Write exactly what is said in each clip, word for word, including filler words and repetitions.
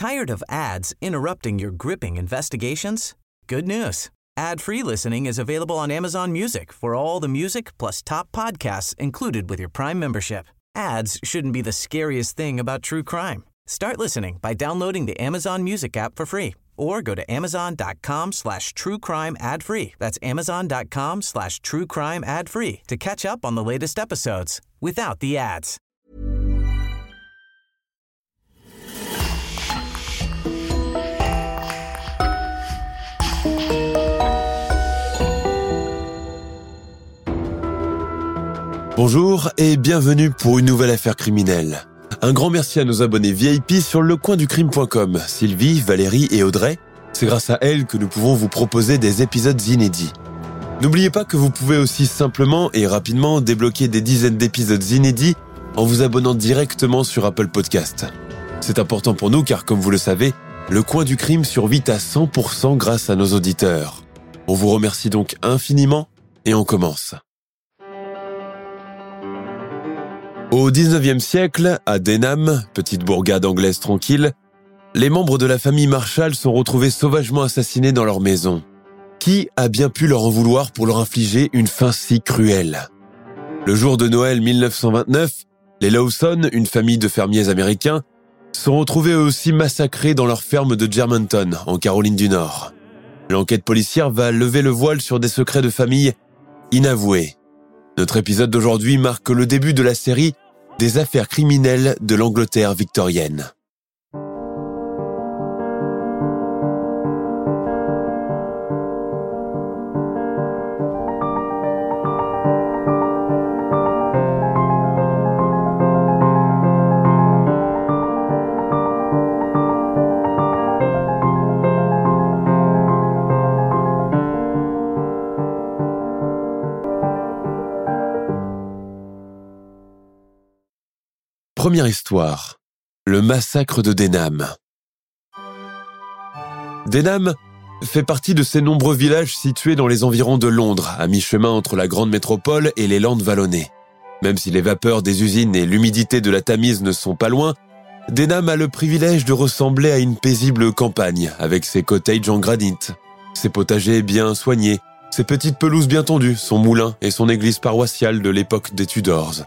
Tired of ads interrupting your gripping investigations? Good news. Ad-free listening is available on Amazon Music for all the music plus top podcasts included with your Prime membership. Ads shouldn't be the scariest thing about true crime. Start listening by downloading the Amazon Music app for free or go to amazon.com slash true crime ad free. That's amazon.com slash true crime ad free to catch up on the latest episodes without the ads. Bonjour et bienvenue pour une nouvelle affaire criminelle. Un grand merci à nos abonnés V I P sur lecoinducrime point com, Sylvie, Valérie et Audrey. C'est grâce à elles que nous pouvons vous proposer des épisodes inédits. N'oubliez pas que vous pouvez aussi simplement et rapidement débloquer des dizaines d'épisodes inédits en vous abonnant directement sur Apple Podcast. C'est important pour nous car, comme vous le savez, Le Coin du Crime survit à cent pour cent grâce à nos auditeurs. On vous remercie donc infiniment et on commence. Au dix-neuvième siècle, à Denham, petite bourgade anglaise tranquille, les membres de la famille Marshall sont retrouvés sauvagement assassinés dans leur maison. Qui a bien pu leur en vouloir pour leur infliger une fin si cruelle ? Le jour de Noël mille neuf cent vingt-neuf, les Lawson, une famille de fermiers américains, sont retrouvés eux aussi massacrés dans leur ferme de Germantown, en Caroline du Nord. L'enquête policière va lever le voile sur des secrets de famille inavoués. Notre épisode d'aujourd'hui marque le début de la série des affaires criminelles de l'Angleterre victorienne. Première histoire, le massacre de Denham. Denham fait partie de ces nombreux villages situés dans les environs de Londres, à mi-chemin entre la grande métropole et les Landes vallonnées. Même si les vapeurs des usines et l'humidité de la Tamise ne sont pas loin, Denham a le privilège de ressembler à une paisible campagne, avec ses cottages en granit, ses potagers bien soignés, ses petites pelouses bien tondues, son moulin et son église paroissiale de l'époque des Tudors.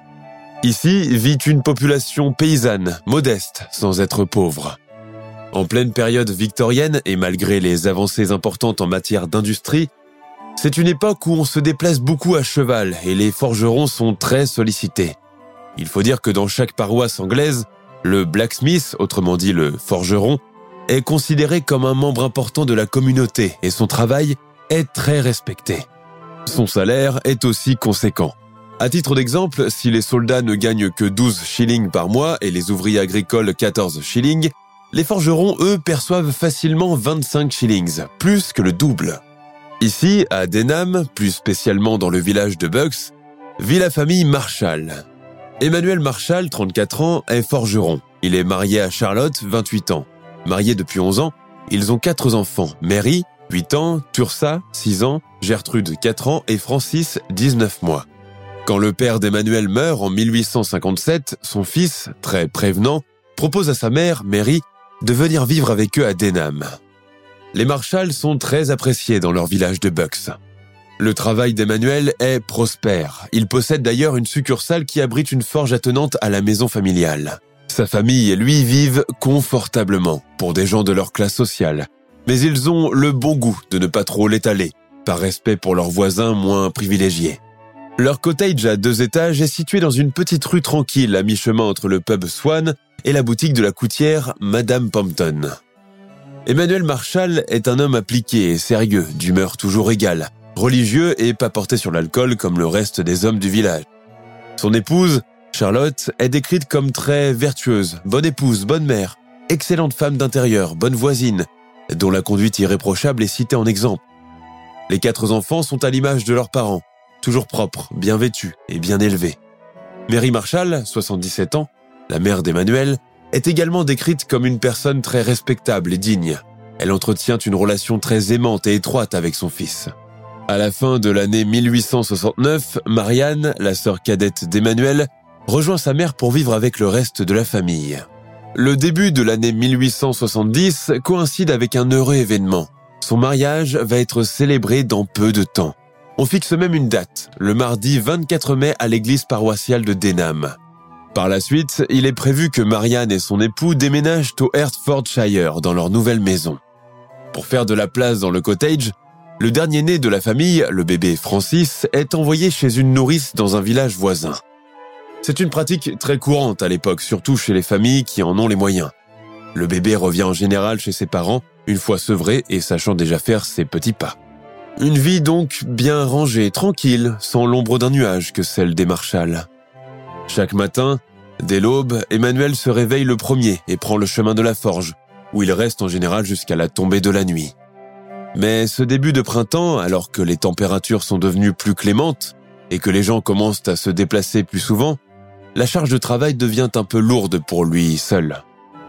Ici vit une population paysanne, modeste, sans être pauvre. En pleine période victorienne et malgré les avancées importantes en matière d'industrie, c'est une époque où on se déplace beaucoup à cheval et les forgerons sont très sollicités. Il faut dire que dans chaque paroisse anglaise, le blacksmith, autrement dit le forgeron, est considéré comme un membre important de la communauté et son travail est très respecté. Son salaire est aussi conséquent. À titre d'exemple, si les soldats ne gagnent que douze shillings par mois et les ouvriers agricoles quatorze shillings, les forgerons, eux, perçoivent facilement vingt-cinq shillings, plus que le double. Ici, à Denham, plus spécialement dans le village de Bucks, vit la famille Marshall. Emmanuel Marshall, trente-quatre ans, est forgeron. Il est marié à Charlotte, vingt-huit ans. Mariés depuis onze ans, ils ont quatre enfants. Mary, huit ans, Tursa, six ans, Gertrude, quatre ans et Francis, dix-neuf mois. Quand le père d'Emmanuel meurt en mille huit cent cinquante-sept, son fils, très prévenant, propose à sa mère, Mary, de venir vivre avec eux à Denham. Les Marshall sont très appréciés dans leur village de Bucks. Le travail d'Emmanuel est prospère. Il possède d'ailleurs une succursale qui abrite une forge attenante à la maison familiale. Sa famille et lui vivent confortablement, pour des gens de leur classe sociale. Mais ils ont le bon goût de ne pas trop l'étaler, par respect pour leurs voisins moins privilégiés. Leur cottage à deux étages est situé dans une petite rue tranquille à mi-chemin entre le pub Swan et la boutique de la coutière Madame Pompton. Emmanuel Marshall est un homme appliqué et sérieux, d'humeur toujours égale, religieux et pas porté sur l'alcool comme le reste des hommes du village. Son épouse, Charlotte, est décrite comme très vertueuse, bonne épouse, bonne mère, excellente femme d'intérieur, bonne voisine, dont la conduite irréprochable est citée en exemple. Les quatre enfants sont à l'image de leurs parents, toujours propres, bien vêtus et bien élevés. Mary Marshall, soixante-dix-sept ans, la mère d'Emmanuel, est également décrite comme une personne très respectable et digne. Elle entretient une relation très aimante et étroite avec son fils. À la fin de l'année mille huit cent soixante-neuf, Marianne, la sœur cadette d'Emmanuel, rejoint sa mère pour vivre avec le reste de la famille. Le début de l'année mille huit cent soixante-dix coïncide avec un heureux événement. Son mariage va être célébré dans peu de temps. On fixe même une date, le mardi vingt-quatre mai à l'église paroissiale de Denham. Par la suite, il est prévu que Marianne et son époux déménagent au Hertfordshire dans leur nouvelle maison. Pour faire de la place dans le cottage, le dernier né de la famille, le bébé Francis, est envoyé chez une nourrice dans un village voisin. C'est une pratique très courante à l'époque, surtout chez les familles qui en ont les moyens. Le bébé revient en général chez ses parents, une fois sevré et sachant déjà faire ses petits pas. Une vie donc bien rangée, tranquille, sans l'ombre d'un nuage que celle des Marshall. Chaque matin, dès l'aube, Emmanuel se réveille le premier et prend le chemin de la forge, où il reste en général jusqu'à la tombée de la nuit. Mais ce début de printemps, alors que les températures sont devenues plus clémentes et que les gens commencent à se déplacer plus souvent, la charge de travail devient un peu lourde pour lui seul.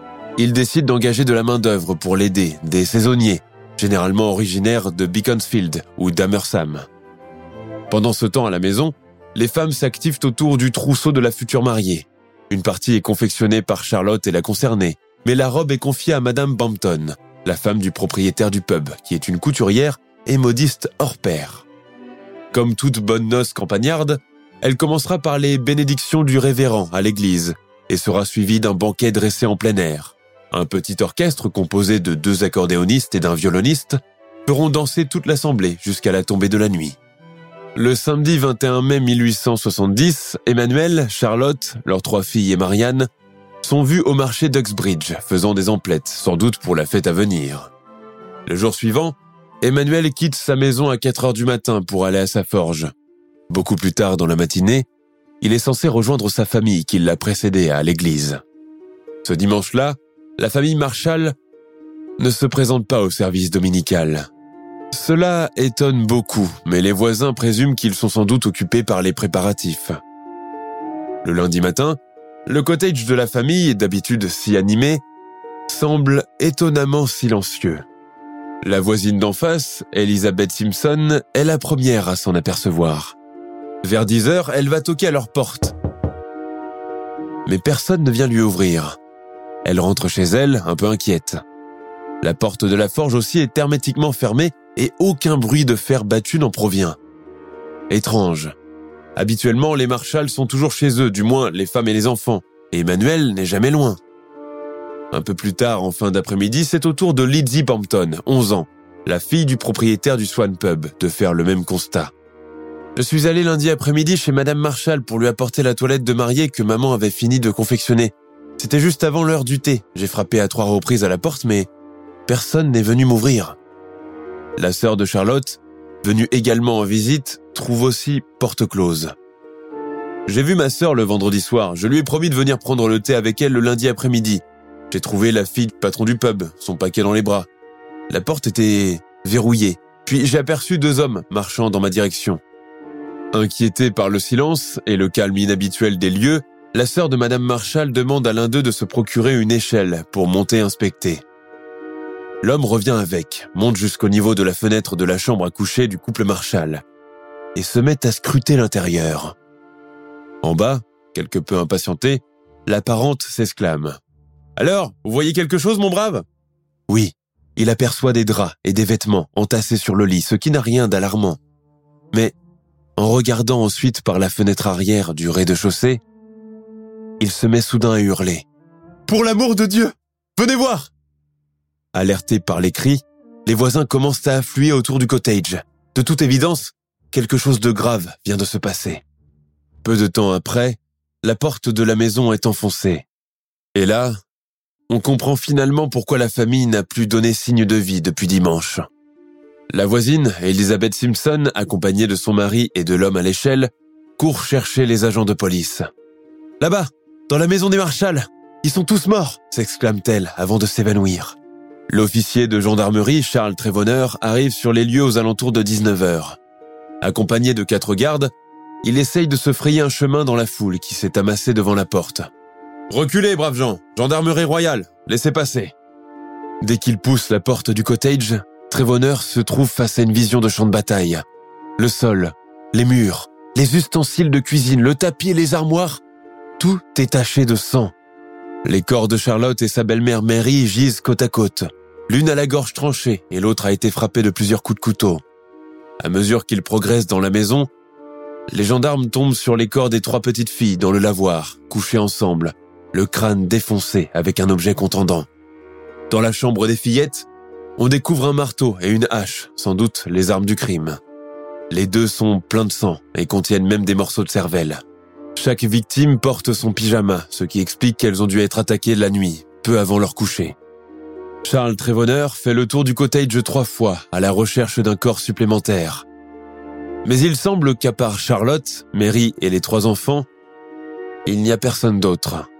Il décide d'engager de la main-d'œuvre pour l'aider, des saisonniers, généralement originaires de Beaconsfield ou d'Amersham. Pendant ce temps à la maison, les femmes s'activent autour du trousseau de la future mariée. Une partie est confectionnée par Charlotte et la concernée, mais la robe est confiée à Madame Bampton, la femme du propriétaire du pub, qui est une couturière et modiste hors pair. Comme toute bonne noce campagnarde, elle commencera par les bénédictions du révérend à l'église et sera suivie d'un banquet dressé en plein air. Un petit orchestre composé de deux accordéonistes et d'un violoniste feront danser toute l'assemblée jusqu'à la tombée de la nuit. Le samedi vingt et un mai mille huit cent soixante-dix, Emmanuel, Charlotte, leurs trois filles et Marianne sont vus au marché d'Uxbridge faisant des emplettes, sans doute pour la fête à venir. Le jour suivant, Emmanuel quitte sa maison à quatre heures du matin pour aller à sa forge. Beaucoup plus tard dans la matinée, il est censé rejoindre sa famille qui l'a précédé à l'église. Ce dimanche-là, la famille Marshall ne se présente pas au service dominical. Cela étonne beaucoup, mais les voisins présument qu'ils sont sans doute occupés par les préparatifs. Le lundi matin, le cottage de la famille, d'habitude si animé, semble étonnamment silencieux. La voisine d'en face, Elizabeth Simpson, est la première à s'en apercevoir. Vers dix heures, elle va toquer à leur porte. Mais personne ne vient lui ouvrir. Elle rentre chez elle, un peu inquiète. La porte de la forge aussi est hermétiquement fermée et aucun bruit de fer battu n'en provient. Étrange. Habituellement, les Marshall sont toujours chez eux, du moins les femmes et les enfants, et Emmanuel n'est jamais loin. Un peu plus tard, en fin d'après-midi, c'est au tour de Lizzie Bampton, onze ans, la fille du propriétaire du Swan Pub, de faire le même constat. Je suis allé lundi après-midi chez Madame Marshall pour lui apporter la toilette de mariée que maman avait fini de confectionner. C'était juste avant l'heure du thé. J'ai frappé à trois reprises à la porte, mais personne n'est venu m'ouvrir. La sœur de Charlotte, venue également en visite, trouve aussi porte close. J'ai vu ma sœur le vendredi soir. Je lui ai promis de venir prendre le thé avec elle le lundi après-midi. J'ai trouvé la fille du patron du pub, son paquet dans les bras. La porte était verrouillée. Puis j'ai aperçu deux hommes marchant dans ma direction. Inquiétée par le silence et le calme inhabituel des lieux, la sœur de Madame Marshall demande à l'un d'eux de se procurer une échelle pour monter inspecter. L'homme revient avec, monte jusqu'au niveau de la fenêtre de la chambre à coucher du couple Marshall et se met à scruter l'intérieur. En bas, quelque peu impatientée, la parente s'exclame. « Alors, vous voyez quelque chose, mon brave ?» Oui, il aperçoit des draps et des vêtements entassés sur le lit, ce qui n'a rien d'alarmant. Mais, en regardant ensuite par la fenêtre arrière du rez-de-chaussée, il se met soudain à hurler. « Pour l'amour de Dieu, venez voir !» Alertés par les cris, les voisins commencent à affluer autour du cottage. De toute évidence, quelque chose de grave vient de se passer. Peu de temps après, la porte de la maison est enfoncée. Et là, on comprend finalement pourquoi la famille n'a plus donné signe de vie depuis dimanche. La voisine, Elizabeth Simpson, accompagnée de son mari et de l'homme à l'échelle, court chercher les agents de police. « Là-bas, dans la maison des Marshall, ils sont tous morts !» s'exclame-t-elle avant de s'évanouir. L'officier de gendarmerie, Charles Trevonner, arrive sur les lieux aux alentours de dix-neuf heures. Accompagné de quatre gardes, il essaye de se frayer un chemin dans la foule qui s'est amassée devant la porte. « Reculez, braves gens, gendarmerie royale, laissez passer !» Dès qu'il pousse la porte du cottage, Trevonner se trouve face à une vision de champ de bataille. Le sol, les murs, les ustensiles de cuisine, le tapis et les armoires, tout est taché de sang. Les corps de Charlotte et sa belle-mère Mary gisent côte à côte. L'une a la gorge tranchée et l'autre a été frappée de plusieurs coups de couteau. À mesure qu'ils progressent dans la maison, les gendarmes tombent sur les corps des trois petites filles dans le lavoir, couchées ensemble, le crâne défoncé avec un objet contendant. Dans la chambre des fillettes, on découvre un marteau et une hache, sans doute les armes du crime. Les deux sont pleins de sang et contiennent même des morceaux de cervelle. Chaque victime porte son pyjama, ce qui explique qu'elles ont dû être attaquées la nuit, peu avant leur coucher. Charles Trevonner fait le tour du cottage trois fois à la recherche d'un corps supplémentaire. Mais il semble qu'à part Charlotte, Mary et les trois enfants, il n'y a personne d'autre.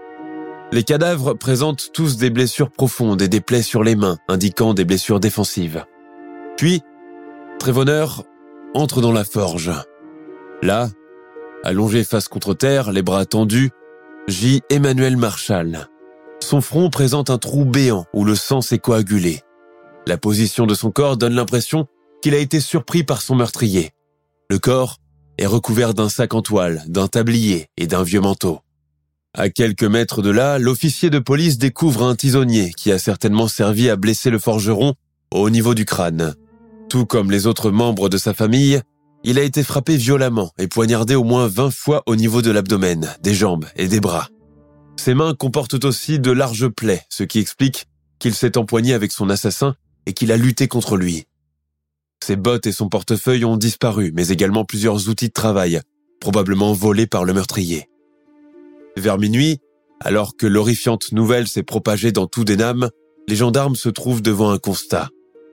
Les cadavres présentent tous des blessures profondes et des plaies sur les mains, indiquant des blessures défensives. Puis, Trevonner entre dans la forge. Là, allongé face contre terre, les bras tendus, gît Emmanuel Marshall. Son front présente un trou béant où le sang s'est coagulé. La position de son corps donne l'impression qu'il a été surpris par son meurtrier. Le corps est recouvert d'un sac en toile, d'un tablier et d'un vieux manteau. À quelques mètres de là, l'officier de police découvre un tisonnier qui a certainement servi à blesser le forgeron au niveau du crâne. Tout comme les autres membres de sa famille, il a été frappé violemment et poignardé au moins vingt fois au niveau de l'abdomen, des jambes et des bras. Ses mains comportent aussi de larges plaies, ce qui explique qu'il s'est empoigné avec son assassin et qu'il a lutté contre lui. Ses bottes et son portefeuille ont disparu, mais également plusieurs outils de travail, probablement volés par le meurtrier. Vers minuit, alors que l'horrifiante nouvelle s'est propagée dans tout Denham, les gendarmes se trouvent devant un constat.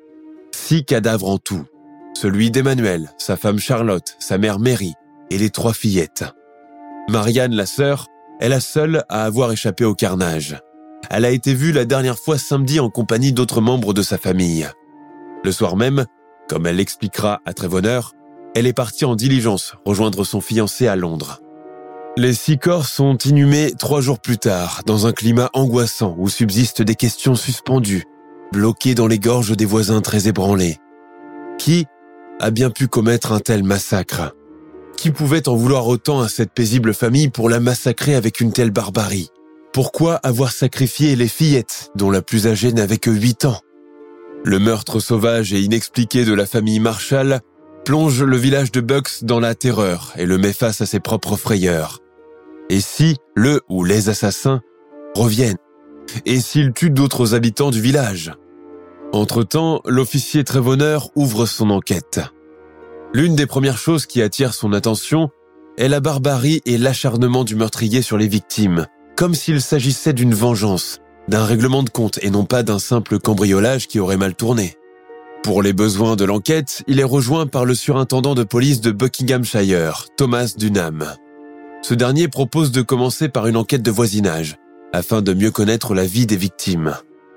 Six cadavres en tout. Celui d'Emmanuel, sa femme Charlotte, sa mère Mary et les trois fillettes. Marianne, la sœur, est la seule à avoir échappé au carnage. Elle a été vue la dernière fois samedi en compagnie d'autres membres de sa famille. Le soir même, comme elle l'expliquera à Trevonner, elle est partie en diligence rejoindre son fiancé à Londres. Les six corps sont inhumés trois jours plus tard, dans un climat angoissant où subsistent des questions suspendues, bloquées dans les gorges des voisins très ébranlés. Qui a bien pu commettre un tel massacre? Qui pouvait en vouloir autant à cette paisible famille pour la massacrer avec une telle barbarie? Pourquoi avoir sacrifié les fillettes, dont la plus âgée n'avait que huit ans? Le meurtre sauvage et inexpliqué de la famille Marshall plonge le village de Bucks dans la terreur et le met face à ses propres frayeurs. Et si le ou les assassins reviennent? Et s'ils tuent d'autres habitants du village? Entre-temps, l'officier Trevonner ouvre son enquête. L'une des premières choses qui attire son attention est la barbarie et l'acharnement du meurtrier sur les victimes, comme s'il s'agissait d'une vengeance, d'un règlement de compte et non pas d'un simple cambriolage qui aurait mal tourné. Pour les besoins de l'enquête, il est rejoint par le surintendant de police de Buckinghamshire, Thomas Dunham. Ce dernier propose de commencer par une enquête de voisinage, afin de mieux connaître la vie des victimes.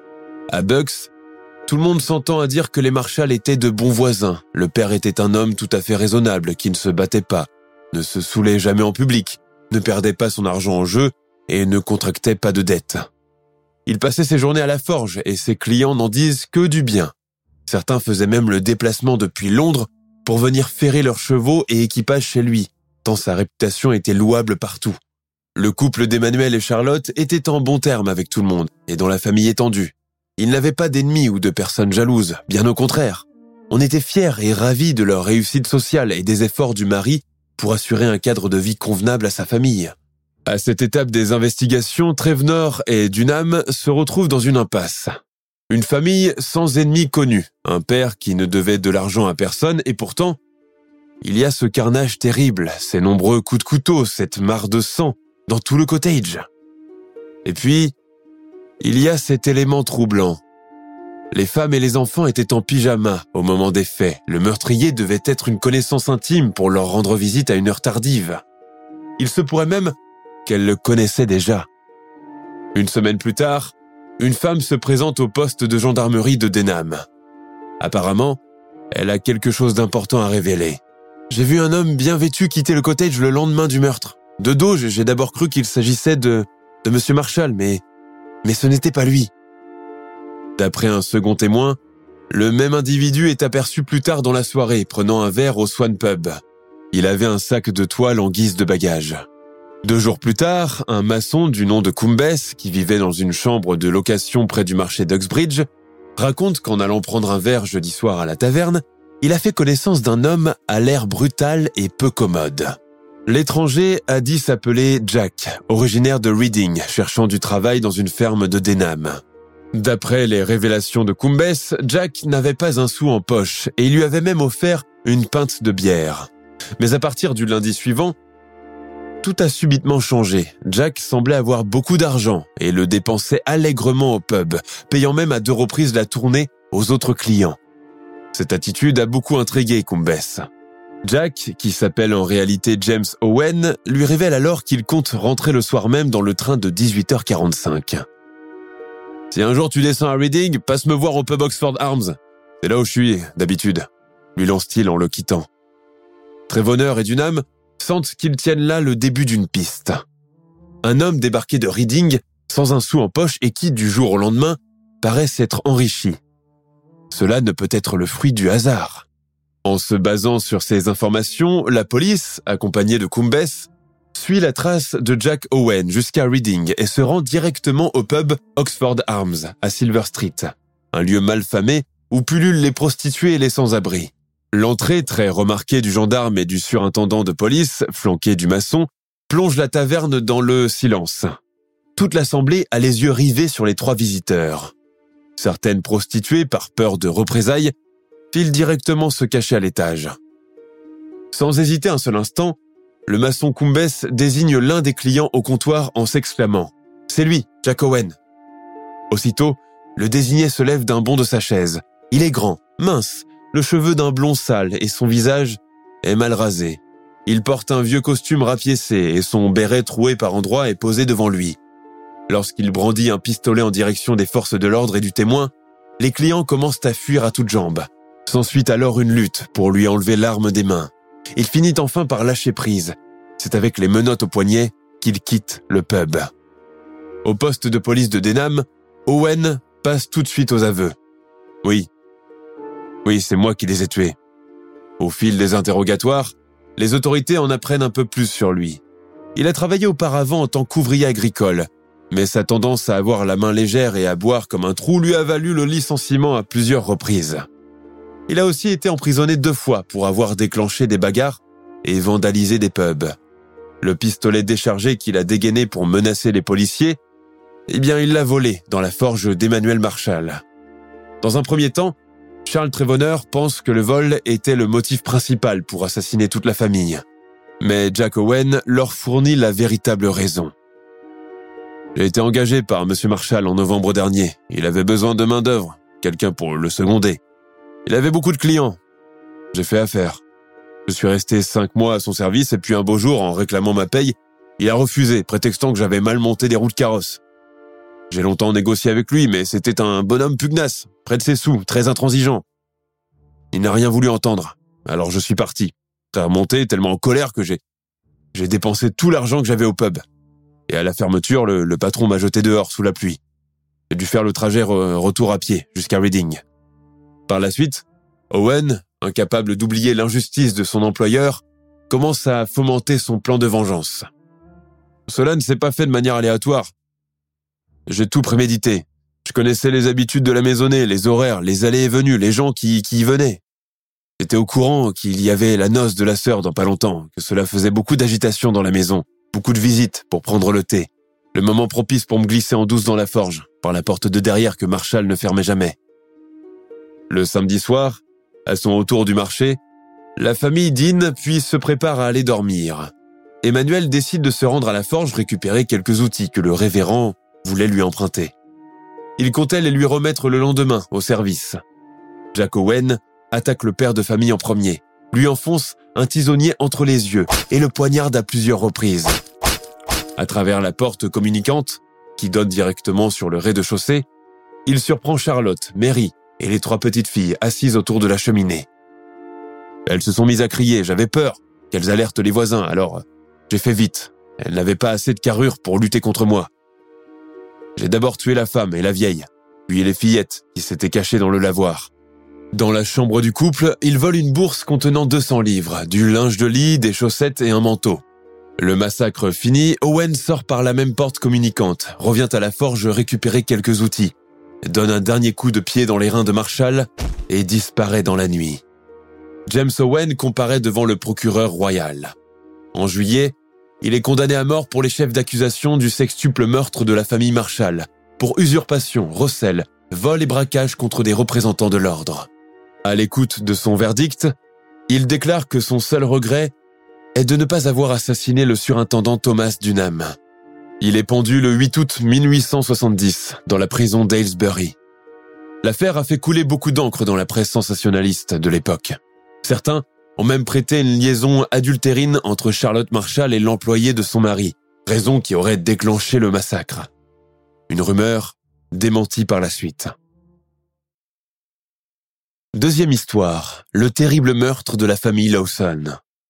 À Bucks, tout le monde s'entend à dire que les Marshall étaient de bons voisins. Le père était un homme tout à fait raisonnable, qui ne se battait pas, ne se saoulait jamais en public, ne perdait pas son argent en jeu et ne contractait pas de dettes. Il passait ses journées à la forge et ses clients n'en disent que du bien. Certains faisaient même le déplacement depuis Londres pour venir ferrer leurs chevaux et équipages chez lui, tant sa réputation était louable partout. Le couple d'Emmanuel et Charlotte était en bons termes avec tout le monde et dans la famille étendue. Ils n'avaient pas d'ennemis ou de personnes jalouses, bien au contraire. On était fiers et ravis de leur réussite sociale et des efforts du mari pour assurer un cadre de vie convenable à sa famille. À cette étape des investigations, Trevonner et Dunham se retrouvent dans une impasse. Une famille sans ennemis connus, un père qui ne devait de l'argent à personne et pourtant, il y a ce carnage terrible, ces nombreux coups de couteau, cette mare de sang dans tout le cottage. Et puis, il y a cet élément troublant. Les femmes et les enfants étaient en pyjama au moment des faits. Le meurtrier devait être une connaissance intime pour leur rendre visite à une heure tardive. Il se pourrait même qu'elle le connaissait déjà. Une semaine plus tard, une femme se présente au poste de gendarmerie de Denham. Apparemment, elle a quelque chose d'important à révéler. J'ai vu un homme bien vêtu quitter le cottage le lendemain du meurtre. De dos, j'ai d'abord cru qu'il s'agissait de, de Monsieur Marshall, mais, mais ce n'était pas lui. D'après un second témoin, le même individu est aperçu plus tard dans la soirée, prenant un verre au Swan Pub. Il avait un sac de toile en guise de bagage. Deux jours plus tard, un maçon du nom de Kumbes, qui vivait dans une chambre de location près du marché d'Uxbridge, raconte qu'en allant prendre un verre jeudi soir à la taverne, il a fait connaissance d'un homme à l'air brutal et peu commode. L'étranger a dit s'appeler Jack, originaire de Reading, cherchant du travail dans une ferme de Denham. D'après les révélations de Kumbes, Jack n'avait pas un sou en poche et il lui avait même offert une pinte de bière. Mais à partir du lundi suivant, tout a subitement changé. Jack semblait avoir beaucoup d'argent et le dépensait allègrement au pub, payant même à deux reprises la tournée aux autres clients. Cette attitude a beaucoup intrigué Kumbes. Jack, qui s'appelle en réalité James Owen, lui révèle alors qu'il compte rentrer le soir même dans le train de dix-huit heures quarante-cinq. « Si un jour tu descends à Reading, passe me voir au pub Oxford Arms. C'est là où je suis, d'habitude, » lui lance-t-il en le quittant. Trevonner et Dunham sentent qu'ils tiennent là le début d'une piste. Un homme débarqué de Reading, sans un sou en poche et qui, du jour au lendemain, paraît s'être enrichi. Cela ne peut être le fruit du hasard. En se basant sur ces informations, la police, accompagnée de Kumbes, suit la trace de Jack Owen jusqu'à Reading et se rend directement au pub Oxford Arms à Silver Street, un lieu malfamé où pullulent les prostituées et les sans-abri. L'entrée très remarquée du gendarme et du surintendant de police, flanqué du maçon, plonge la taverne dans le silence. Toute l'assemblée a les yeux rivés sur les trois visiteurs. Certaines prostituées, par peur de représailles, filent directement se cacher à l'étage. Sans hésiter un seul instant, le maçon Kumbes désigne l'un des clients au comptoir en s'exclamant « C'est lui, Jack Owen !» Aussitôt, le désigné se lève d'un bond de sa chaise. Il est grand, mince, le cheveu d'un blond sale et son visage est mal rasé. Il porte un vieux costume rapiécé et son béret troué par endroits est posé devant lui. Lorsqu'il brandit un pistolet en direction des forces de l'ordre et du témoin, les clients commencent à fuir à toutes jambes. S'ensuit alors une lutte pour lui enlever l'arme des mains. Il finit enfin par lâcher prise. C'est avec les menottes au poignet qu'il quitte le pub. Au poste de police de Denham, Owen passe tout de suite aux aveux. Oui, oui, c'est moi qui les ai tués. Au fil des interrogatoires, les autorités en apprennent un peu plus sur lui. Il a travaillé auparavant en tant qu'ouvrier agricole, mais sa tendance à avoir la main légère et à boire comme un trou lui a valu le licenciement à plusieurs reprises. Il a aussi été emprisonné deux fois pour avoir déclenché des bagarres et vandalisé des pubs. Le pistolet déchargé qu'il a dégainé pour menacer les policiers, eh bien il l'a volé dans la forge d'Emmanuel Marshall. Dans un premier temps, Charles Trevonner pense que le vol était le motif principal pour assassiner toute la famille. Mais Jack Owen leur fournit la véritable raison. J'ai été engagé par M. Marshall en novembre dernier. Il avait besoin de main-d'œuvre, quelqu'un pour le seconder. Il avait beaucoup de clients. J'ai fait affaire. Je suis resté cinq mois à son service et puis un beau jour, en réclamant ma paye, il a refusé, prétextant que j'avais mal monté des roues de carrosse. J'ai longtemps négocié avec lui, mais c'était un bonhomme pugnace, près de ses sous, très intransigeant. Il n'a rien voulu entendre, alors je suis parti. Très remonté, tellement en colère que j'ai, j'ai dépensé tout l'argent que j'avais au pub. Et à la fermeture, le, le patron m'a jeté dehors sous la pluie. J'ai dû faire le trajet re, retour à pied jusqu'à Reading. Par la suite, Owen, incapable d'oublier l'injustice de son employeur, commence à fomenter son plan de vengeance. Cela ne s'est pas fait de manière aléatoire. J'ai tout prémédité. Je connaissais les habitudes de la maisonnée, les horaires, les allées et venues, les gens qui, qui y venaient. J'étais au courant qu'il y avait la noce de la sœur dans pas longtemps, que cela faisait beaucoup d'agitation dans la maison, beaucoup de visites pour prendre le thé. Le moment propice pour me glisser en douce dans la forge, par la porte de derrière que Marshall ne fermait jamais. Le samedi soir, à son retour du marché, la famille dîne puis se prépare à aller dormir. Emmanuel décide de se rendre à la forge récupérer quelques outils que le révérend voulait lui emprunter. Il comptait les lui remettre le lendemain au service. Jack Owen attaque le père de famille en premier, lui enfonce un tisonnier entre les yeux et le poignarde à plusieurs reprises. À travers la porte communicante, qui donne directement sur le rez-de-chaussée, il surprend Charlotte, Mary et les trois petites filles assises autour de la cheminée. Elles se sont mises à crier, j'avais peur qu'elles alertent les voisins, alors j'ai fait vite. Elles n'avaient pas assez de carrure pour lutter contre moi. J'ai d'abord tué la femme et la vieille, puis les fillettes qui s'étaient cachées dans le lavoir. Dans la chambre du couple, ils volent une bourse contenant deux cents livres, du linge de lit, des chaussettes et un manteau. Le massacre fini, Owen sort par la même porte communicante, revient à la forge récupérer quelques outils, donne un dernier coup de pied dans les reins de Marshall et disparaît dans la nuit. James Owen comparaît devant le procureur royal. En juillet, il est condamné à mort pour les chefs d'accusation du sextuple meurtre de la famille Marshall, pour usurpation, recel, vol et braquage contre des représentants de l'ordre. À l'écoute de son verdict, il déclare que son seul regret est de ne pas avoir assassiné le surintendant Thomas Dunham. Il est pendu le huit août mille huit cent soixante-dix dans la prison d'Aylesbury. L'affaire a fait couler beaucoup d'encre dans la presse sensationnaliste de l'époque. Certains ont même prêté une liaison adultérine entre Charlotte Marshall et l'employé de son mari, raison qui aurait déclenché le massacre. Une rumeur démentie par la suite. Deuxième histoire, le terrible meurtre de la famille Lawson.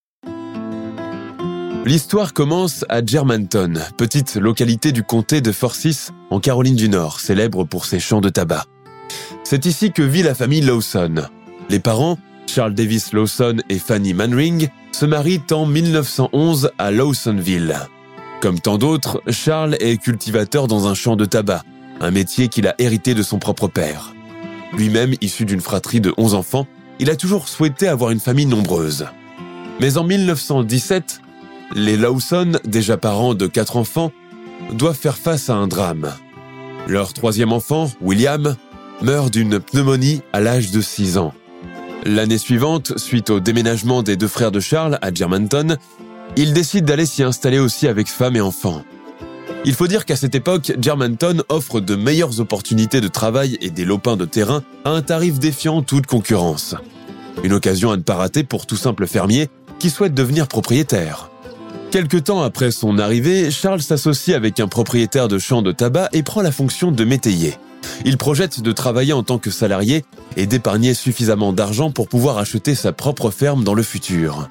L'histoire commence à Germantown, petite localité du comté de Forsyth en Caroline du Nord, célèbre pour ses champs de tabac. C'est ici que vit la famille Lawson. Les parents, Charles Davis Lawson et Fanny Manring, se marient en mille neuf cent onze à Lawsonville. Comme tant d'autres, Charles est cultivateur dans un champ de tabac, un métier qu'il a hérité de son propre père. Lui-même issu d'une fratrie de onze enfants, il a toujours souhaité avoir une famille nombreuse. Mais en mille neuf cent dix-sept, les Lawson, déjà parents de quatre enfants, doivent faire face à un drame. Leur troisième enfant, William, meurt d'une pneumonie à l'âge de six ans. L'année suivante, suite au déménagement des deux frères de Charles à Germantown, il décide d'aller s'y installer aussi avec femme et enfants. Il faut dire qu'à cette époque, Germantown offre de meilleures opportunités de travail et des lopins de terrain à un tarif défiant toute concurrence. Une occasion à ne pas rater pour tout simple fermier qui souhaite devenir propriétaire. Quelque temps après son arrivée, Charles s'associe avec un propriétaire de champ de tabac et prend la fonction de métayer. Il projette de travailler en tant que salarié et d'épargner suffisamment d'argent pour pouvoir acheter sa propre ferme dans le futur.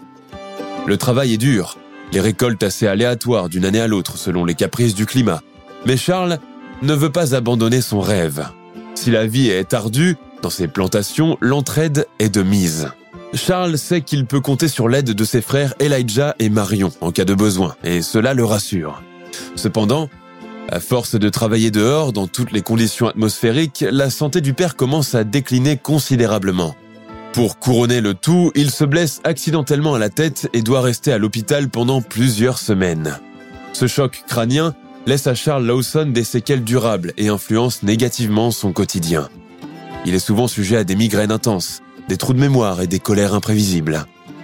Le travail est dur, les récoltes assez aléatoires d'une année à l'autre selon les caprices du climat. Mais Charles ne veut pas abandonner son rêve. Si la vie est ardue, dans ses plantations, l'entraide est de mise. Charles sait qu'il peut compter sur l'aide de ses frères Elijah et Marion en cas de besoin, et cela le rassure. Cependant, à force de travailler dehors dans toutes les conditions atmosphériques, la santé du père commence à décliner considérablement. Pour couronner le tout, il se blesse accidentellement à la tête et doit rester à l'hôpital pendant plusieurs semaines. Ce choc crânien laisse à Charles Lawson des séquelles durables et influence négativement son quotidien. Il est souvent sujet à des migraines intenses, des trous de mémoire et des colères imprévisibles.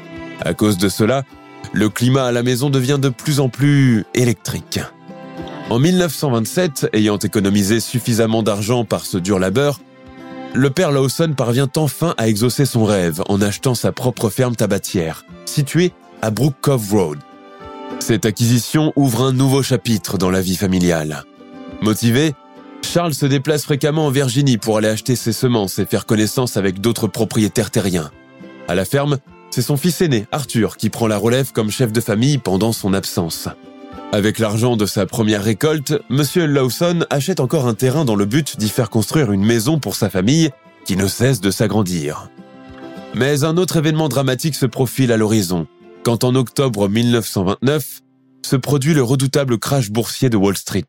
À cause de cela, le climat à la maison devient de plus en plus électrique. En mille neuf cent vingt-sept, ayant économisé suffisamment d'argent par ce dur labeur, le père Lawson parvient enfin à exaucer son rêve en achetant sa propre ferme tabatière, située à Brook Cove Road. Cette acquisition ouvre un nouveau chapitre dans la vie familiale. Motivé, Charles se déplace fréquemment en Virginie pour aller acheter ses semences et faire connaissance avec d'autres propriétaires terriens. À la ferme, c'est son fils aîné, Arthur, qui prend la relève comme chef de famille pendant son absence. Avec l'argent de sa première récolte, Monsieur Lawson achète encore un terrain dans le but d'y faire construire une maison pour sa famille, qui ne cesse de s'agrandir. Mais un autre événement dramatique se profile à l'horizon, quand en octobre mille neuf cent vingt-neuf, se produit le redoutable crash boursier de Wall Street.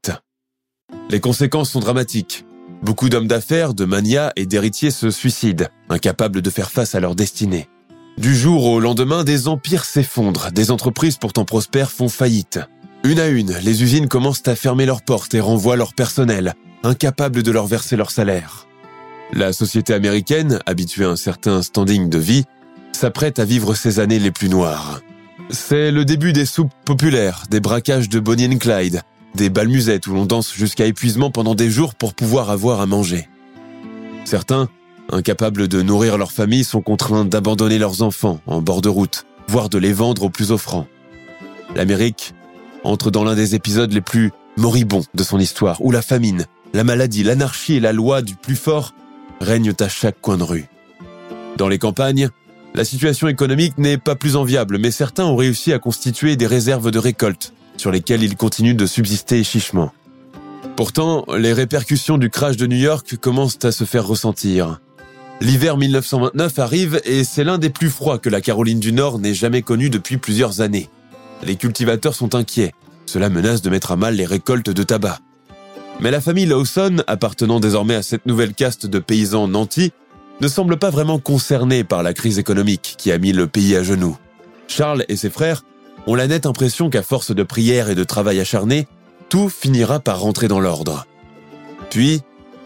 Les conséquences sont dramatiques. Beaucoup d'hommes d'affaires, de manias et d'héritiers se suicident, incapables de faire face à leur destinée. Du jour au lendemain, des empires s'effondrent, des entreprises pourtant prospères font faillite. Une à une, les usines commencent à fermer leurs portes et renvoient leur personnel, incapables de leur verser leur salaire. La société américaine, habituée à un certain standing de vie, s'apprête à vivre ses années les plus noires. C'est le début des soupes populaires, des braquages de Bonnie and Clyde, des bals musettes où l'on danse jusqu'à épuisement pendant des jours pour pouvoir avoir à manger. Certains, incapables de nourrir leur famille, sont contraints d'abandonner leurs enfants en bord de route, voire de les vendre aux plus offrants. L'Amérique entre dans l'un des épisodes les plus moribonds de son histoire, où la famine, la maladie, l'anarchie et la loi du plus fort règnent à chaque coin de rue. Dans les campagnes, la situation économique n'est pas plus enviable, mais certains ont réussi à constituer des réserves de récolte, sur lesquelles ils continuent de subsister chichement. Pourtant, les répercussions du crash de New York commencent à se faire ressentir. L'hiver mille neuf cent vingt-neuf arrive et c'est l'un des plus froids que la Caroline du Nord n'ait jamais connu depuis plusieurs années. Les cultivateurs sont inquiets. Cela menace de mettre à mal les récoltes de tabac. Mais la famille Lawson, appartenant désormais à cette nouvelle caste de paysans nantis, ne semble pas vraiment concernée par la crise économique qui a mis le pays à genoux. Charles et ses frères ont la nette impression qu'à force de prières et de travail acharné, tout finira par rentrer dans l'ordre. Puis,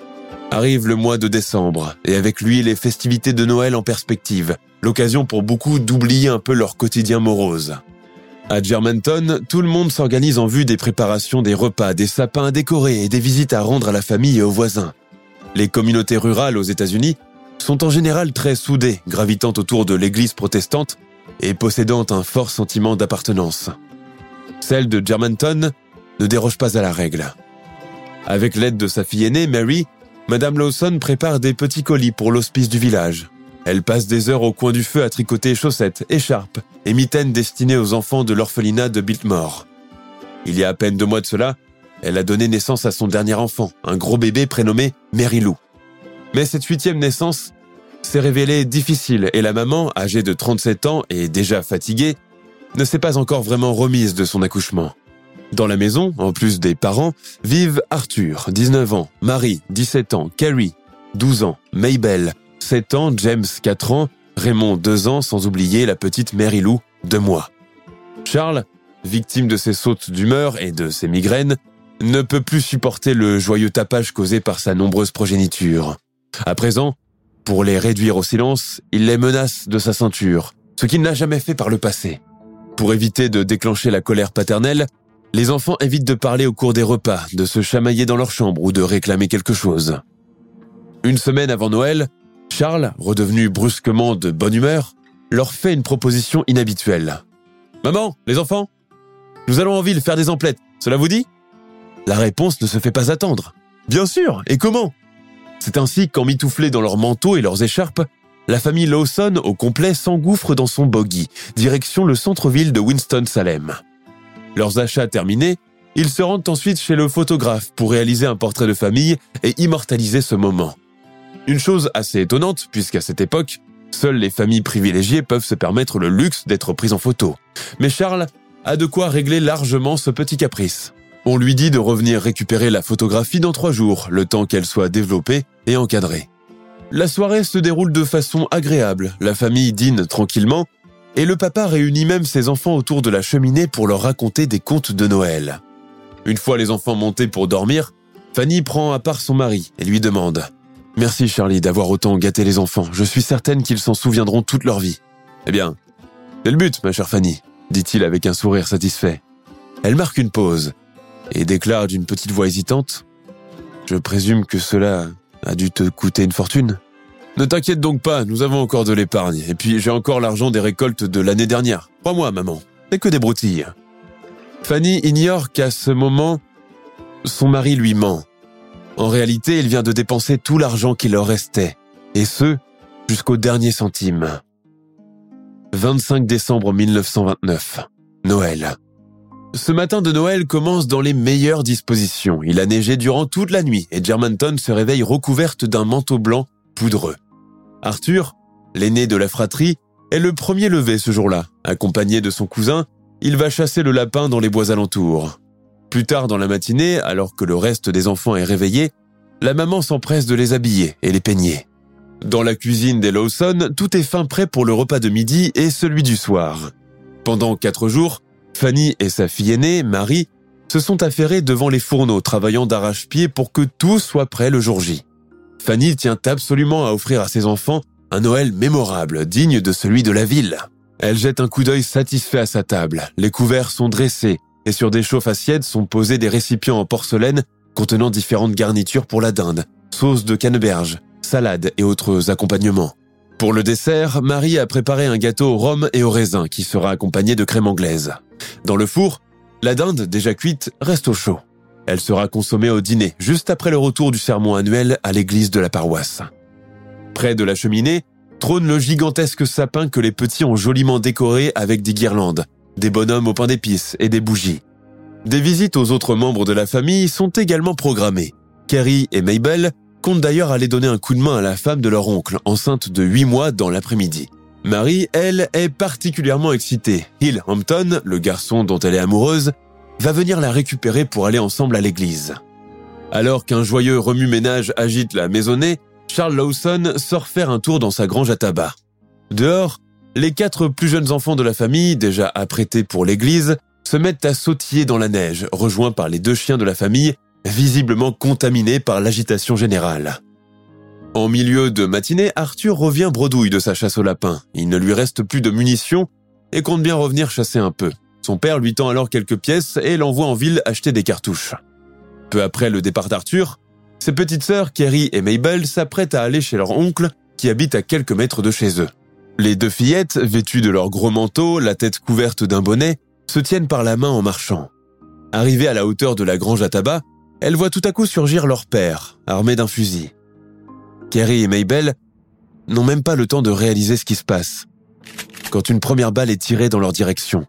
arrive le mois de décembre, et avec lui les festivités de Noël en perspective, l'occasion pour beaucoup d'oublier un peu leur quotidien morose. À Germantown, tout le monde s'organise en vue des préparations des repas, des sapins à décorer et des visites à rendre à la famille et aux voisins. Les communautés rurales aux États-Unis sont en général très soudées, gravitant autour de l'église protestante et possédant un fort sentiment d'appartenance. Celle de Germantown ne déroge pas à la règle. Avec l'aide de sa fille aînée, Mary, Madame Lawson prépare des petits colis pour l'hospice du village. Elle passe des heures au coin du feu à tricoter chaussettes, écharpes et mitaines destinées aux enfants de l'orphelinat de Biltmore. Il y a à peine deux mois de cela, elle a donné naissance à son dernier enfant, un gros bébé prénommé Mary Lou. Mais cette huitième naissance s'est révélée difficile et la maman, âgée de trente-sept ans et déjà fatiguée, ne s'est pas encore vraiment remise de son accouchement. Dans la maison, en plus des parents, vivent Arthur, dix-neuf ans, Marie, dix-sept ans, Carrie, douze ans, Mabel, sept ans, James, quatre ans, Raymond, deux ans, sans oublier la petite Mary Lou, deux mois. Charles, victime de ses sautes d'humeur et de ses migraines, ne peut plus supporter le joyeux tapage causé par sa nombreuse progéniture. À présent, pour les réduire au silence, il les menace de sa ceinture, ce qu'il n'a jamais fait par le passé. Pour éviter de déclencher la colère paternelle, les enfants évitent de parler au cours des repas, de se chamailler dans leur chambre ou de réclamer quelque chose. Une semaine avant Noël, Charles, redevenu brusquement de bonne humeur, leur fait une proposition inhabituelle. « Maman, les enfants, nous allons en ville faire des emplettes, cela vous dit ?» La réponse ne se fait pas attendre. « Bien sûr, et comment ?» C'est ainsi qu'emmitouflés dans leurs manteaux et leurs écharpes, la famille Lawson au complet s'engouffre dans son buggy, direction le centre-ville de Winston-Salem. Leurs achats terminés, ils se rendent ensuite chez le photographe pour réaliser un portrait de famille et immortaliser ce moment. Une chose assez étonnante, puisqu'à cette époque, seules les familles privilégiées peuvent se permettre le luxe d'être prises en photo. Mais Charles a de quoi régler largement ce petit caprice. On lui dit de revenir récupérer la photographie dans trois jours, le temps qu'elle soit développée et encadrée. La soirée se déroule de façon agréable, la famille dîne tranquillement, et le papa réunit même ses enfants autour de la cheminée pour leur raconter des contes de Noël. Une fois les enfants montés pour dormir, Fanny prend à part son mari et lui demande « Merci Charlie d'avoir autant gâté les enfants, je suis certaine qu'ils s'en souviendront toute leur vie. »« Eh bien, c'est le but, ma chère Fanny, » dit-il avec un sourire satisfait. Elle marque une pause et déclare d'une petite voix hésitante « Je présume que cela a dû te coûter une fortune. » « Ne t'inquiète donc pas, nous avons encore de l'épargne, et puis j'ai encore l'argent des récoltes de l'année dernière. Crois-moi, maman, c'est que des broutilles. » Fanny ignore qu'à ce moment, son mari lui ment. En réalité, il vient de dépenser tout l'argent qui leur restait, et ce, jusqu'au dernier centime. vingt-cinq décembre mille neuf cent vingt-neuf, Noël. Ce matin de Noël commence dans les meilleures dispositions. Il a neigé durant toute la nuit, et Germantown se réveille recouverte d'un manteau blanc poudreux. Arthur, l'aîné de la fratrie, est le premier levé ce jour-là. Accompagné de son cousin, il va chasser le lapin dans les bois alentours. Plus tard dans la matinée, alors que le reste des enfants est réveillé, la maman s'empresse de les habiller et les peigner. Dans la cuisine des Lawson, tout est fin prêt pour le repas de midi et celui du soir. Pendant quatre jours, Fanny et sa fille aînée, Marie, se sont affairées devant les fourneaux, travaillant d'arrache-pied pour que tout soit prêt le jour J. Fanny tient absolument à offrir à ses enfants un Noël mémorable, digne de celui de la ville. Elle jette un coup d'œil satisfait à sa table. Les couverts sont dressés et sur des chauffe-assiettes sont posés des récipients en porcelaine contenant différentes garnitures pour la dinde, sauce de canneberge, salade et autres accompagnements. Pour le dessert, Marie a préparé un gâteau au rhum et au raisin qui sera accompagné de crème anglaise. Dans le four, la dinde, déjà cuite, reste au chaud. Elle sera consommée au dîner, juste après le retour du sermon annuel à l'église de la paroisse. Près de la cheminée, trône le gigantesque sapin que les petits ont joliment décoré avec des guirlandes, des bonhommes au pain d'épices et des bougies. Des visites aux autres membres de la famille sont également programmées. Carrie et Mabel comptent d'ailleurs aller donner un coup de main à la femme de leur oncle, enceinte de huit mois dans l'après-midi. Mary, elle, est particulièrement excitée. Hill Hampton, le garçon dont elle est amoureuse, va venir la récupérer pour aller ensemble à l'église. Alors qu'un joyeux remue-ménage agite la maisonnée, Charles Lawson sort faire un tour dans sa grange à tabac. Dehors, les quatre plus jeunes enfants de la famille, déjà apprêtés pour l'église, se mettent à sautiller dans la neige, rejoints par les deux chiens de la famille, visiblement contaminés par l'agitation générale. En milieu de matinée, Arthur revient bredouille de sa chasse au lapin. Il ne lui reste plus de munitions et compte bien revenir chasser un peu. Son père lui tend alors quelques pièces et l'envoie en ville acheter des cartouches. Peu après le départ d'Arthur, ses petites sœurs Kerry et Mabel s'apprêtent à aller chez leur oncle qui habite à quelques mètres de chez eux. Les deux fillettes, vêtues de leurs gros manteaux, la tête couverte d'un bonnet, se tiennent par la main en marchant. Arrivées à la hauteur de la grange à tabac, elles voient tout à coup surgir leur père, armé d'un fusil. Kerry et Mabel n'ont même pas le temps de réaliser ce qui se passe, quand une première balle est tirée dans leur direction.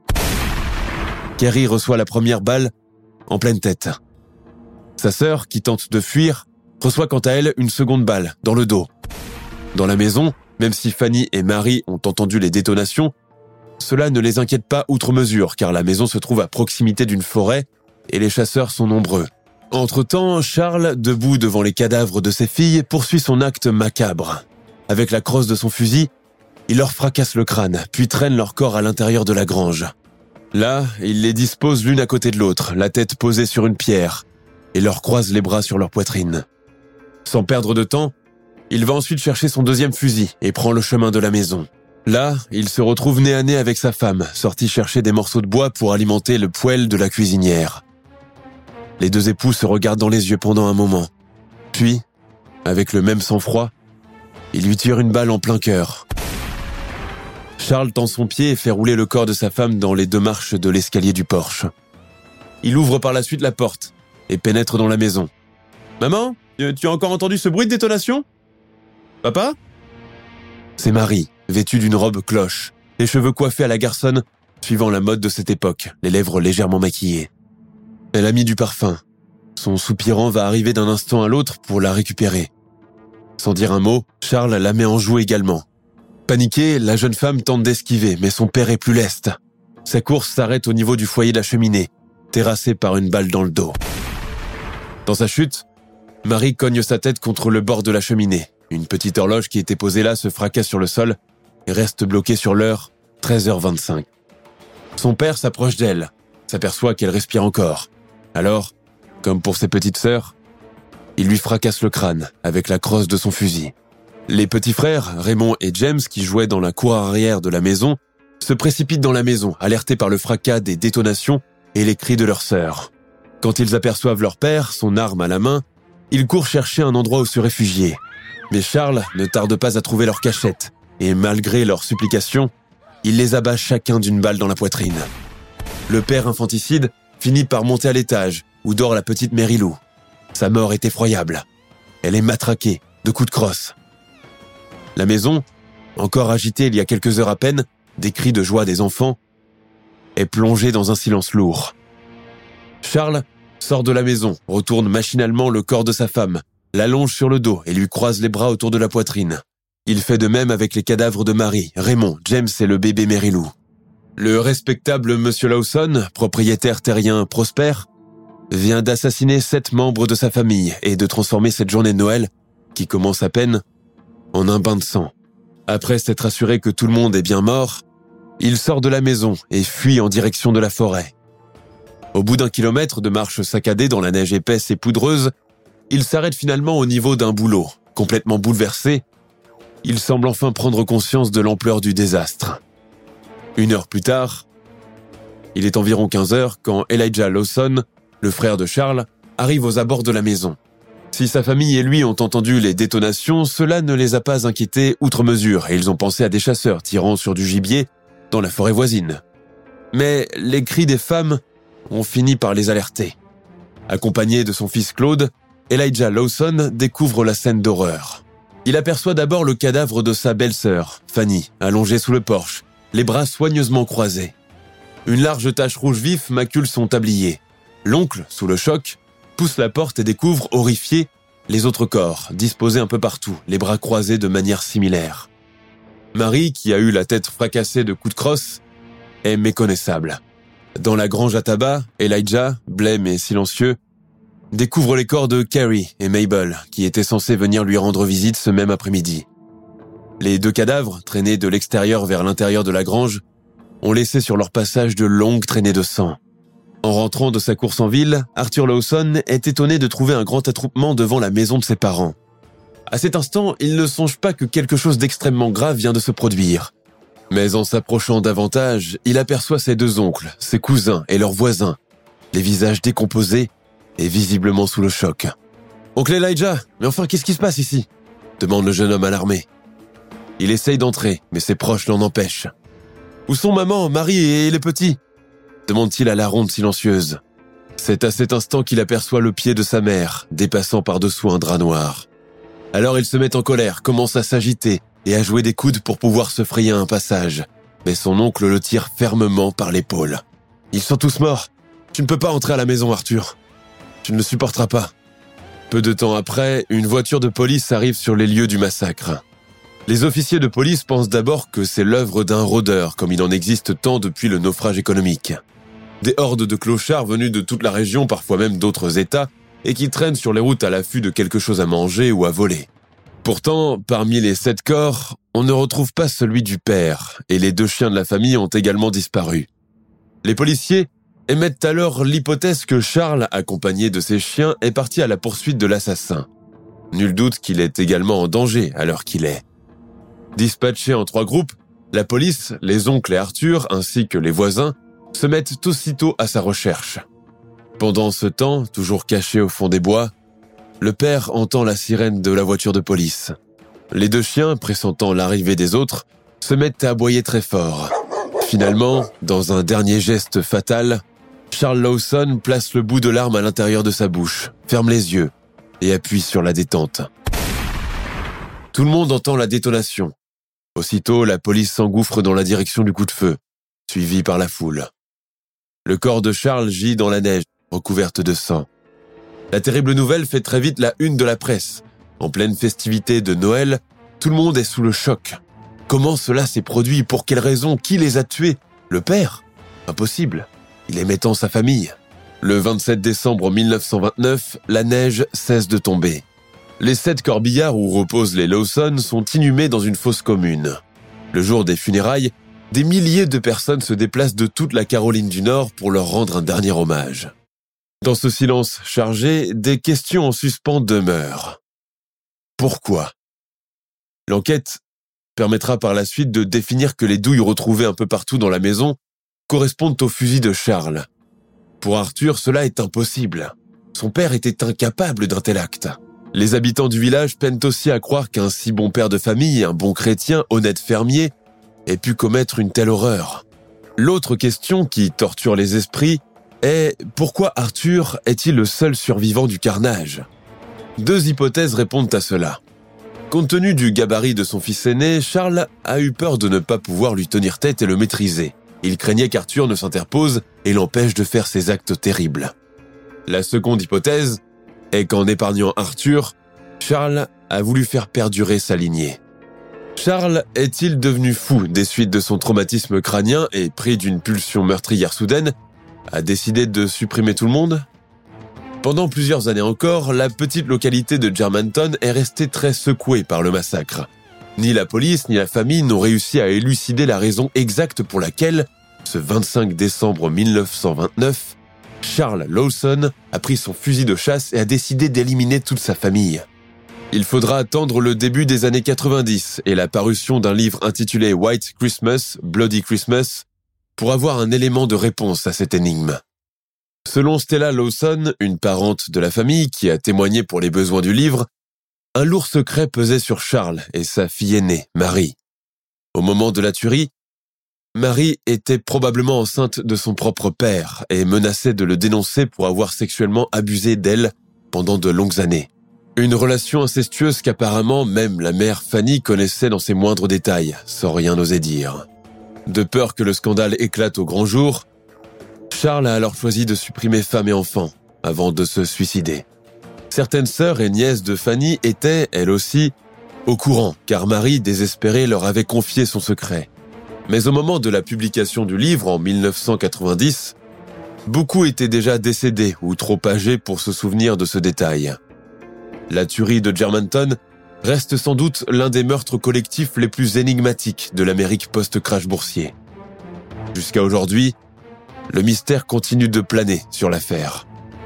Kerry reçoit la première balle en pleine tête. Sa sœur, qui tente de fuir, reçoit quant à elle une seconde balle dans le dos. Dans la maison, même si Fanny et Mary ont entendu les détonations, cela ne les inquiète pas outre mesure, car la maison se trouve à proximité d'une forêt et les chasseurs sont nombreux. Entre-temps, Charles, debout devant les cadavres de ses filles, poursuit son acte macabre. Avec la crosse de son fusil, il leur fracasse le crâne, puis traîne leur corps à l'intérieur de la grange. Là, il les dispose l'une à côté de l'autre, la tête posée sur une pierre, et leur croise les bras sur leur poitrine. Sans perdre de temps, il va ensuite chercher son deuxième fusil et prend le chemin de la maison. Là, il se retrouve nez à nez avec sa femme, sortie chercher des morceaux de bois pour alimenter le poêle de la cuisinière. Les deux époux se regardent dans les yeux pendant un moment. Puis, avec le même sang-froid, il lui tire une balle en plein cœur. Charles tend son pied et fait rouler le corps de sa femme dans les deux marches de l'escalier du porche. Il ouvre par la suite la porte et pénètre dans la maison. « Maman, tu as encore entendu ce bruit de détonation ? Papa ?» C'est Marie, vêtue d'une robe cloche, les cheveux coiffés à la garçonne, suivant la mode de cette époque, les lèvres légèrement maquillées. Elle a mis du parfum. Son soupirant va arriver d'un instant à l'autre pour la récupérer. Sans dire un mot, Charles la met en joue également. Paniquée, la jeune femme tente d'esquiver, mais son père est plus leste. Sa course s'arrête au niveau du foyer de la cheminée, terrassée par une balle dans le dos. Dans sa chute, Marie cogne sa tête contre le bord de la cheminée. Une petite horloge qui était posée là se fracasse sur le sol et reste bloquée sur l'heure treize heures vingt-cinq. Son père s'approche d'elle, s'aperçoit qu'elle respire encore. Alors, comme pour ses petites sœurs, il lui fracasse le crâne avec la crosse de son fusil. Les petits frères, Raymond et James, qui jouaient dans la cour arrière de la maison, se précipitent dans la maison, alertés par le fracas des détonations et les cris de leur sœur. Quand ils aperçoivent leur père, son arme à la main, ils courent chercher un endroit où se réfugier. Mais Charles ne tarde pas à trouver leur cachette, et malgré leurs supplications, il les abat chacun d'une balle dans la poitrine. Le père infanticide finit par monter à l'étage, où dort la petite Mary Lou. Sa mort est effroyable. Elle est matraquée, de coups de crosse. La maison, encore agitée il y a quelques heures à peine, des cris de joie des enfants, est plongée dans un silence lourd. Charles sort de la maison, retourne machinalement le corps de sa femme, l'allonge sur le dos et lui croise les bras autour de la poitrine. Il fait de même avec les cadavres de Marie, Raymond, James et le bébé Mary Lou. Le respectable Monsieur Lawson, propriétaire terrien prospère, vient d'assassiner sept membres de sa famille et de transformer cette journée de Noël, qui commence à peine, en un bain de sang. Après s'être assuré que tout le monde est bien mort, il sort de la maison et fuit en direction de la forêt. Au bout d'un kilomètre de marche saccadée dans la neige épaisse et poudreuse, il s'arrête finalement au niveau d'un bouleau. Complètement bouleversé, il semble enfin prendre conscience de l'ampleur du désastre. Une heure plus tard, il est environ quinze heures quand Elijah Lawson, le frère de Charles, arrive aux abords de la maison. Si sa famille et lui ont entendu les détonations, cela ne les a pas inquiétés outre mesure et ils ont pensé à des chasseurs tirant sur du gibier dans la forêt voisine. Mais les cris des femmes ont fini par les alerter. Accompagné de son fils Claude, Elijah Lawson découvre la scène d'horreur. Il aperçoit d'abord le cadavre de sa belle-sœur, Fanny, allongée sous le porche, les bras soigneusement croisés. Une large tache rouge vif macule son tablier. L'oncle, sous le choc, pousse la porte et découvre, horrifié, les autres corps, disposés un peu partout, les bras croisés de manière similaire. Marie, qui a eu la tête fracassée de coups de crosse, est méconnaissable. Dans la grange à tabac, Elijah, blême et silencieux, découvre les corps de Carrie et Mabel, qui étaient censés venir lui rendre visite ce même après-midi. Les deux cadavres, traînés de l'extérieur vers l'intérieur de la grange, ont laissé sur leur passage de longues traînées de sang. En rentrant de sa course en ville, Arthur Lawson est étonné de trouver un grand attroupement devant la maison de ses parents. À cet instant, il ne songe pas que quelque chose d'extrêmement grave vient de se produire. Mais en s'approchant davantage, il aperçoit ses deux oncles, ses cousins et leurs voisins, les visages décomposés et visiblement sous le choc. « Oncle Elijah, mais enfin, qu'est-ce qui se passe ici ?» demande le jeune homme alarmé. Il essaye d'entrer, mais ses proches l'en empêchent. « Où sont maman, Marie et les petits ?» demande-t-il à la ronde silencieuse. C'est à cet instant qu'il aperçoit le pied de sa mère, dépassant par-dessous un drap noir. Alors il se met en colère, commence à s'agiter et à jouer des coudes pour pouvoir se frayer un passage. Mais son oncle le tire fermement par l'épaule. « Ils sont tous morts. Tu ne peux pas entrer à la maison, Arthur. Tu ne le supporteras pas. » Peu de temps après, une voiture de police arrive sur les lieux du massacre. Les officiers de police pensent d'abord que c'est l'œuvre d'un rôdeur, comme il en existe tant depuis le naufrage économique. Des hordes de clochards venus de toute la région, parfois même d'autres États, et qui traînent sur les routes à l'affût de quelque chose à manger ou à voler. Pourtant, parmi les sept corps, on ne retrouve pas celui du père, et les deux chiens de la famille ont également disparu. Les policiers émettent alors l'hypothèse que Charles, accompagné de ses chiens, est parti à la poursuite de l'assassin. Nul doute qu'il est également en danger à l'heure qu'il est. Dispatchés en trois groupes, la police, les oncles et Arthur, ainsi que les voisins, se mettent aussitôt à sa recherche. Pendant ce temps, toujours caché au fond des bois, le père entend la sirène de la voiture de police. Les deux chiens, pressentant l'arrivée des autres, se mettent à aboyer très fort. Finalement, dans un dernier geste fatal, Charles Lawson place le bout de l'arme à l'intérieur de sa bouche, ferme les yeux et appuie sur la détente. Tout le monde entend la détonation. Aussitôt, la police s'engouffre dans la direction du coup de feu, suivi par la foule. Le corps de Charles gît dans la neige, recouverte de sang. La terrible nouvelle fait très vite la une de la presse. En pleine festivité de Noël, tout le monde est sous le choc. Comment cela s'est produit? Pour quelle raison? Qui les a tués? Le père? Impossible. Il aimait tant sa famille. Le vingt-sept décembre mille neuf cent vingt-neuf, la neige cesse de tomber. Les sept corbillards où reposent les Lawson sont inhumés dans une fosse commune. Le jour des funérailles, des milliers de personnes se déplacent de toute la Caroline du Nord pour leur rendre un dernier hommage. Dans ce silence chargé, des questions en suspens demeurent. Pourquoi? L'enquête permettra par la suite de définir que les douilles retrouvées un peu partout dans la maison correspondent au fusil de Charles. Pour Arthur, cela est impossible. Son père était incapable d'un tel acte. Les habitants du village peinent aussi à croire qu'un si bon père de famille, un bon chrétien, honnête fermier, ait pu commettre une telle horreur. L'autre question qui torture les esprits est pourquoi Arthur est-il le seul survivant du carnage? Deux hypothèses répondent à cela. Compte tenu du gabarit de son fils aîné, Charles a eu peur de ne pas pouvoir lui tenir tête et le maîtriser. Il craignait qu'Arthur ne s'interpose et l'empêche de faire ses actes terribles. La seconde hypothèse est qu'en épargnant Arthur, Charles a voulu faire perdurer sa lignée. Charles est-il devenu fou des suites de son traumatisme crânien et, pris d'une pulsion meurtrière soudaine, a décidé de supprimer tout le monde? Pendant plusieurs années encore, la petite localité de Germantown est restée très secouée par le massacre. Ni la police ni la famille n'ont réussi à élucider la raison exacte pour laquelle, ce vingt-cinq décembre mille neuf cent vingt-neuf, Charles Lawson a pris son fusil de chasse et a décidé d'éliminer toute sa famille. Il faudra attendre le début des années quatre-vingt-dix et la parution d'un livre intitulé White Christmas, Bloody Christmas pour avoir un élément de réponse à cette énigme. Selon Stella Lawson, une parente de la famille qui a témoigné pour les besoins du livre, un lourd secret pesait sur Charles et sa fille aînée, Marie. Au moment de la tuerie, Marie était probablement enceinte de son propre père et menaçait de le dénoncer pour avoir sexuellement abusé d'elle pendant de longues années. Une relation incestueuse qu'apparemment même la mère Fanny connaissait dans ses moindres détails, sans rien oser dire. De peur que le scandale éclate au grand jour, Charles a alors choisi de supprimer femme et enfants avant de se suicider. Certaines sœurs et nièces de Fanny étaient, elles aussi, Au courant, car Marie, désespérée, leur avait confié son secret. Mais au moment de la publication du livre en dix-neuf cent quatre-vingt-dix, beaucoup étaient déjà décédés ou trop âgés pour se souvenir de ce détail. La tuerie de Germantown reste sans doute l'un des meurtres collectifs les plus énigmatiques de l'Amérique post-crash boursier. Jusqu'à aujourd'hui, le mystère continue de planer sur l'affaire.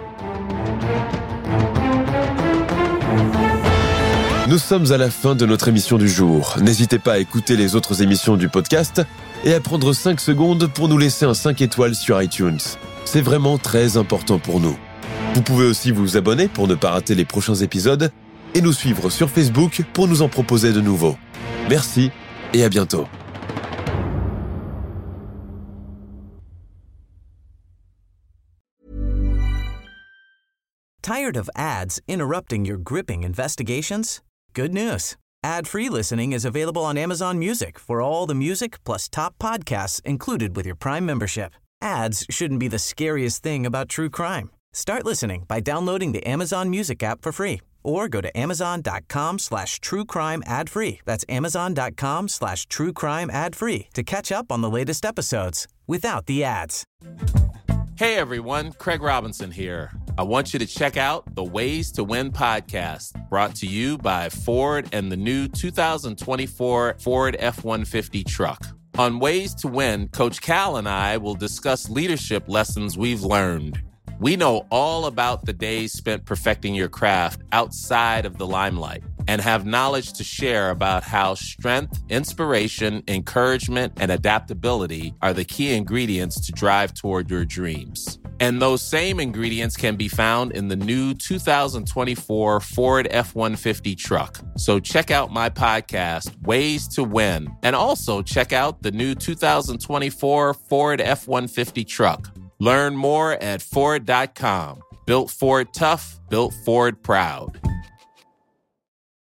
Nous sommes à la fin de notre émission du jour. N'hésitez pas à écouter les autres émissions du podcast et à prendre cinq secondes pour nous laisser un cinq étoiles sur iTunes. C'est vraiment très important pour nous. Vous pouvez aussi vous abonner pour ne pas rater les prochains épisodes et nous suivre sur Facebook pour nous en proposer de nouveaux. Merci et à bientôt. Tired of ads interrupting your gripping investigations? Good news. Ad-free listening is available on Amazon Music for all the music plus top podcasts included with your Prime membership. Ads shouldn't be the scariest thing about true crime. Start listening by downloading the Amazon Music app for free or go to amazon.com slash true crime ad free. That's amazon.com slash true crime ad free to catch up on the latest episodes without the ads. Hey everyone, Craig Robinson here. I want you to check out the Ways to Win podcast, brought to you by Ford and the new two thousand twenty-four Ford F one fifty truck. On Ways to Win, Coach Cal and I will discuss leadership lessons we've learned. We know all about the days spent perfecting your craft outside of the limelight and have knowledge to share about how strength, inspiration, encouragement, and adaptability are the key ingredients to drive toward your dreams. And those same ingredients can be found in the new two thousand twenty-four Ford F one fifty truck. So check out my podcast, Ways to Win, and also check out the new two thousand twenty-four Ford F one fifty truck. Learn more at Ford dot com. Built Ford tough, built Ford proud.